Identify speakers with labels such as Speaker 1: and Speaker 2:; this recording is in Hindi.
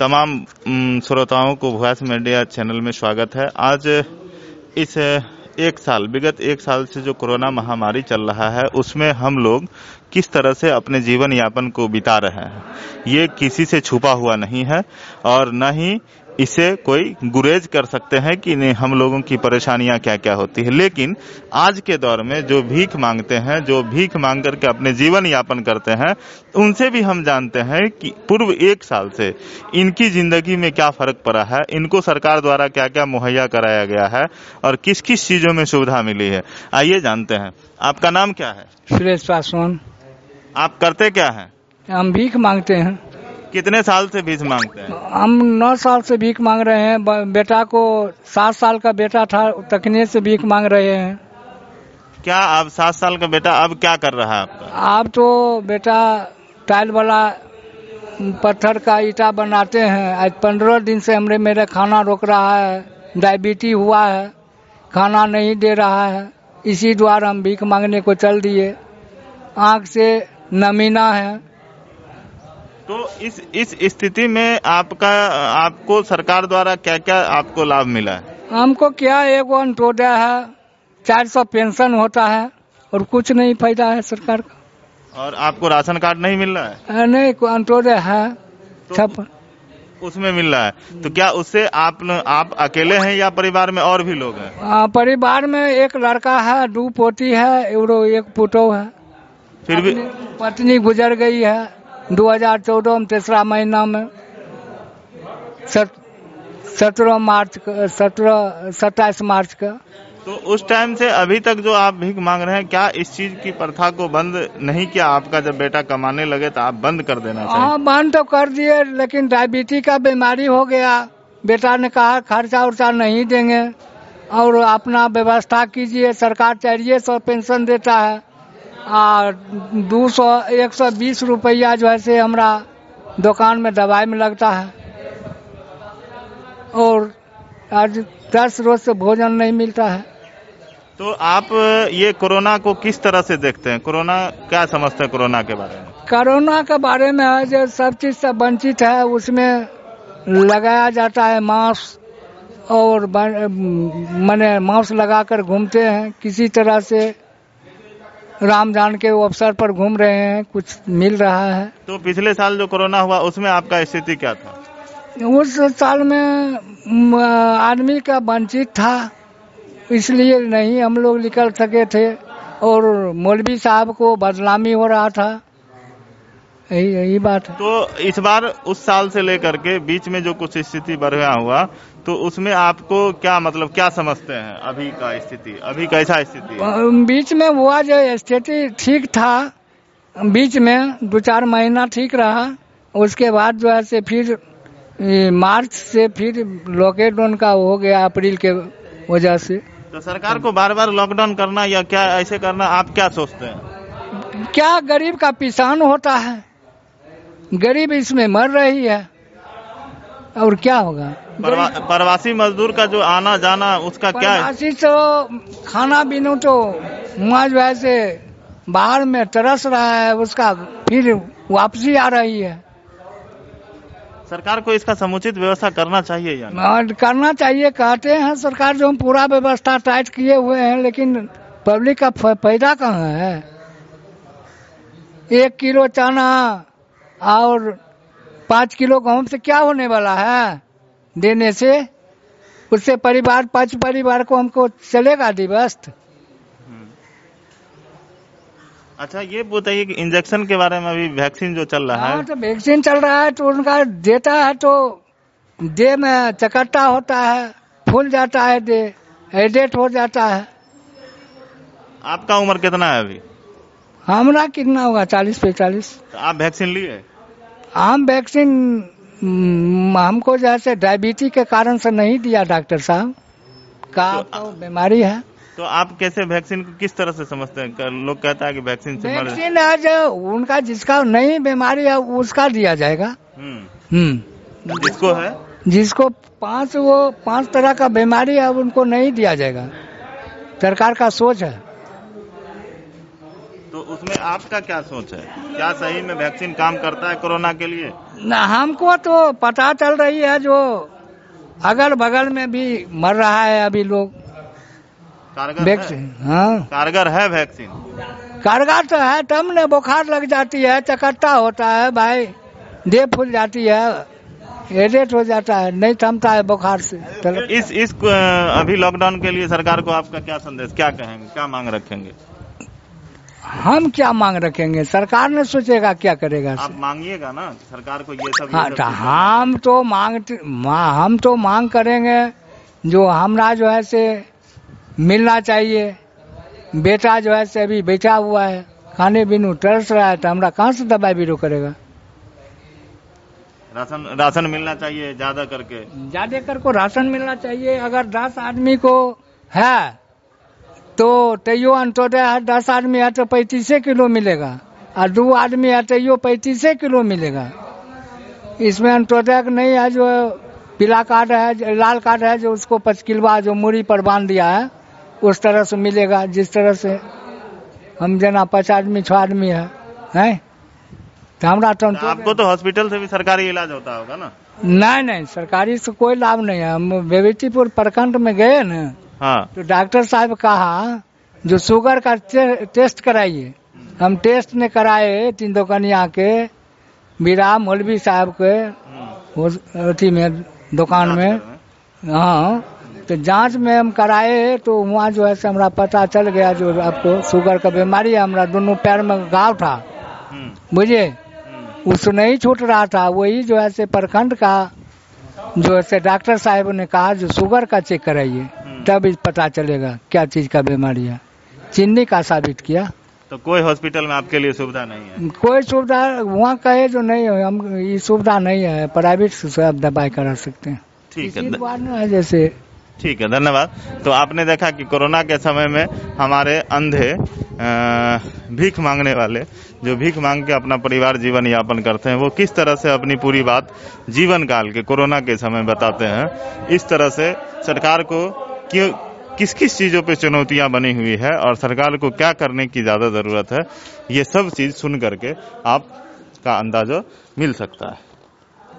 Speaker 1: तमाम श्रोताओं को वॉइस मीडिया चैनल में स्वागत है। आज इस विगत एक साल से जो कोरोना महामारी चल रहा है उसमें हम लोग किस तरह से अपने जीवन यापन को बिता रहे हैं, ये किसी से छुपा हुआ नहीं है और न ही इसे कोई गुरेज कर सकते हैं कि नहीं हम लोगों की परेशानियां क्या क्या होती है। लेकिन आज के दौर में जो भीख मांगते हैं, जो भीख मांग करके अपने जीवन यापन करते हैं, उनसे भी हम जानते हैं कि पूर्व एक साल से इनकी जिंदगी में क्या फर्क पड़ा है, इनको सरकार द्वारा क्या क्या मुहैया कराया गया है और किस किस चीजों में सुविधा मिली है। आइए जानते हैं। आपका नाम क्या है?
Speaker 2: सुरेश पासवान।
Speaker 1: आप करते क्या हैं?
Speaker 2: हम भीख मांगते हैं।
Speaker 1: कितने साल से भीख मांगते हैं?
Speaker 2: हम 9 साल से भीख मांग रहे हैं। बेटा को 7 साल का बेटा था, तकने से भीख मांग रहे हैं।
Speaker 1: क्या अब 7 साल का बेटा अब क्या कर रहा है आपका?
Speaker 2: अब तो बेटा टाइल वाला पत्थर का ईटा बनाते हैं। आज 15 दिन से मेरा खाना रोक रहा है, डायबिटीज हुआ है, खाना नहीं दे रहा है। इसी द्वारा हम भीख मांगने को चल दिए। आँख से नमीना है।
Speaker 1: तो इस स्थिति में आपको सरकार द्वारा क्या क्या आपको लाभ मिला है?
Speaker 2: हमको क्या, एगो अंत्योदय है, 400 पेंशन होता है और कुछ नहीं फायदा है सरकार का।
Speaker 1: और आपको राशन कार्ड नहीं मिल रहा है?
Speaker 2: नहीं, अंत्योदय है तो
Speaker 1: उसमें मिल रहा है। तो क्या उससे आप अकेले हैं या परिवार में और भी लोग हैं?
Speaker 2: परिवार में एक लड़का है, 2 पोती है और 1 पुतौ है।
Speaker 1: फिर भी
Speaker 2: पत्नी गुजर गई है 2014 में 3रा महीना में, 27 मार्च का।
Speaker 1: तो उस टाइम से अभी तक जो आप भीख मांग रहे हैं, क्या इस चीज की प्रथा को बंद नहीं किया? आपका जब बेटा कमाने लगे तो आप बंद कर देना चाहिए।
Speaker 2: हाँ, बंद तो कर दिए, लेकिन डायबिटीज का बीमारी हो गया। बेटा ने कहा खर्चा उर्चा नहीं देंगे और अपना व्यवस्था कीजिए। सरकार 400 पेंशन देता है और 120 रुपया जो है से हमारा दुकान में दवाई में लगता है और आज 10 रोज से भोजन नहीं मिलता है।
Speaker 1: तो आप ये कोरोना को किस तरह से देखते हैं? कोरोना क्या समझते हैं कोरोना के बारे में?
Speaker 2: कोरोना के बारे में है जो सब चीज से वंचित है, उसमें लगाया जाता है मास्क और मैंने मास्क लगाकर घूमते हैं। किसी तरह से रामजान के अवसर पर घूम रहे हैं, कुछ मिल रहा है।
Speaker 1: तो पिछले साल जो कोरोना हुआ उसमें आपका स्थिति क्या था?
Speaker 2: उस साल में आदमी का वंचित था, इसलिए नहीं हम लोग निकल सके थे और मौलवी साहब को बदनामी हो रहा था। यही बात है।
Speaker 1: तो इस बार उस साल से लेकर के बीच में जो कुछ स्थिति बढ़िया हुआ, तो उसमें आपको क्या मतलब क्या समझते हैं? अभी का स्थिति, अभी कैसा स्थिति है?
Speaker 2: बीच में हुआ जो स्थिति ठीक था, बीच में 2-4 महीना ठीक रहा। उसके बाद जो है से फिर मार्च से फिर लॉकडाउन का हो गया, अप्रैल के वजह से।
Speaker 1: तो सरकार को बार बार लॉकडाउन करना या क्या ऐसे करना, आप क्या सोचते हैं?
Speaker 2: क्या गरीब का पिसान होता है, गरीब इसमें मर रही है और क्या होगा।
Speaker 1: प्रवासी मजदूर का जो आना जाना उसका क्या है?
Speaker 2: प्रवासी तो खाना बिनो तो वहाँ जो है से बाहर में तरस रहा है, उसका फिर वापसी आ रही है।
Speaker 1: सरकार को इसका समुचित व्यवस्था करना चाहिए या
Speaker 2: करना चाहिए, कहते हैं सरकार जो हम पूरा व्यवस्था टाइट किए हुए हैं, लेकिन पब्लिक का फायदा कहाँ है। 1 किलो चना और 5 किलो गेहूं से क्या होने वाला है देने से? उससे 5 परिवार को हमको चलेगा दिवस।
Speaker 1: अच्छा, ये बताइए कि इंजेक्शन के बारे में, अभी वैक्सीन जो चल रहा है।
Speaker 2: तो वैक्सीन चल रहा है तो उनका देता है तो देह में चकट्टा होता है, फूल जाता है, देह एडेट हो जाता है।
Speaker 1: आपका उम्र कितना है अभी?
Speaker 2: हमारा कितना होगा, 40-45।
Speaker 1: तो आप वैक्सीन लिए?
Speaker 2: हम वैक्सीन हमको जैसे डायबिटीज के कारण से नहीं दिया डॉक्टर साहब का, तो बीमारी है।
Speaker 1: तो आप कैसे वैक्सीन को किस तरह से समझते हैं? लोग कहता है कि वैक्सीन से
Speaker 2: वैक्सीन है जो उनका जिसका नहीं बीमारी है उसका दिया जाएगा।
Speaker 1: जिसको है,
Speaker 2: जिसको 5 तरह का बीमारी है उनको नहीं दिया जाएगा। सरकार का सोच है।
Speaker 1: तो उसमें आपका क्या सोच है, क्या सही में वैक्सीन काम करता है कोरोना के लिए?
Speaker 2: ना, हमको तो पता चल रही है, जो अगल बगल में भी मर रहा है अभी लोग।
Speaker 1: कारगर
Speaker 2: वैक्सीन,
Speaker 1: है?
Speaker 2: हाँ
Speaker 1: कारगर है वैक्सीन?
Speaker 2: कारगर तो है, तब न बुखार लग जाती है, चकत्ता होता है भाई, देह फूल जाती है, एडेट हो जाता है, नहीं थमता है बुखार से।
Speaker 1: इस अभी लॉकडाउन के लिए सरकार को आपका क्या संदेश, क्या कहेंगे, क्या मांग रखेंगे?
Speaker 2: हम क्या मांग रखेंगे, सरकार ने सोचेगा क्या करेगा।
Speaker 1: आप मांगिएगा ना सरकार को ये सब।
Speaker 2: हाँ, तो हम तो मांग करेंगे, जो हमरा जो है से मिलना चाहिए। बेटा जो है से अभी बैठा हुआ है, खाने बिनु तरस रहा है, तो हमरा कहाँ से दवाई बीरो करेगा।
Speaker 1: राशन मिलना चाहिए ज्यादा करके
Speaker 2: राशन मिलना चाहिए। अगर 10 आदमी को है तो तैयो अंत्योदय है, 10 आदमी है तो 35 किलो मिलेगा, और 2 आदमी है तैयो 35 किलो मिलेगा। इसमें अंत्योदय नहीं है, जो पीला कार्ड है, लाल कार्ड है, जो उसको 5 किलो जो मूड़ी पर बांध दिया है, उस तरह से मिलेगा। जिस तरह से हम जना 5 आदमी 6 आदमी है तो हमरा तो
Speaker 1: आपको तो हॉस्पिटल से भी सरकारी इलाज होता होगा ना?
Speaker 2: नहीं, सरकारी से कोई लाभ नहीं है। हम बेबीटीपुर प्रखंड में गए न,
Speaker 1: हाँ,
Speaker 2: तो डॉक्टर साहब कहा जो शुगर का टेस्ट कराइए। हम टेस्ट ने कराए 3 दुकानिया के, बीरा मौलवी साहब के अथी में दुकान में, हाँ, तो जांच में हम कराए तो वहाँ जो है से हमरा पता चल गया जो आपको शुगर का बीमारी है। हमरा दोनों पैर में घाव था, बुझे, उस नहीं छूट रहा था। वही जो है से प्रखंड का जो है से डॉक्टर साहब ने कहा जो शुगर का चेक कराइए, तब पता चलेगा क्या चीज का बीमारी है। चीनी का साबित किया।
Speaker 1: तो कोई हॉस्पिटल में आपके लिए सुविधा नहीं है?
Speaker 2: कोई सुविधा वहाँ कहे जो नहीं है, हम ये सुविधा नहीं है, प्राइवेट से आप दवाई करा सकते हैं।
Speaker 1: ठीक है,
Speaker 2: जैसे
Speaker 1: ठीक है, धन्यवाद। तो आपने देखा कि कोरोना के समय में हमारे अंधे भीख मांगने वाले, जो भीख मांग के अपना परिवार जीवन यापन करते हैं, वो किस तरह से अपनी पूरी बात जीवन काल के कोरोना के समय बताते हैं। इस तरह से सरकार को किस किस चीजों पे चुनौतियां बनी हुई है और सरकार को क्या करने की ज्यादा जरूरत है, ये सब चीज सुन करके आपका अंदाजा मिल सकता है।